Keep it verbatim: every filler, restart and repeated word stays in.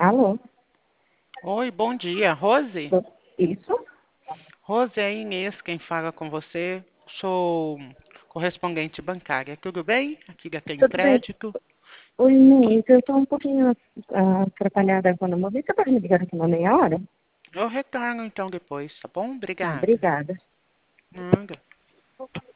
Alô? Oi, bom dia. Rose? Bo- Isso? Rose, é a Inês quem fala com você. Sou correspondente bancária. Tudo bem? Aqui já tenho Tudo bem? crédito. Oi, Inês, eu estou um pouquinho ah, atrapalhada agora no momento. Você pode me ligar daqui uma meia hora? Eu retorno então depois, tá bom? Tá, Obrigada. obrigada. Nada.